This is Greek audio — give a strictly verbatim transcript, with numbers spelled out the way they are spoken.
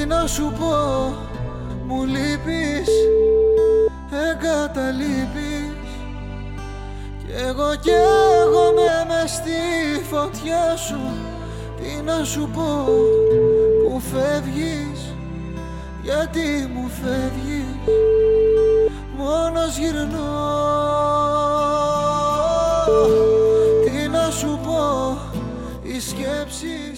να σου πω, μου λείπεις, εγκαταλείπεις. Κι εγώ καίγομαι μες στη φωτιά σου. Τι να σου πω, που φεύγεις, γιατί μου φεύγεις. Μόνος γυρνώ. Τι να σου πω, οι σκέψεις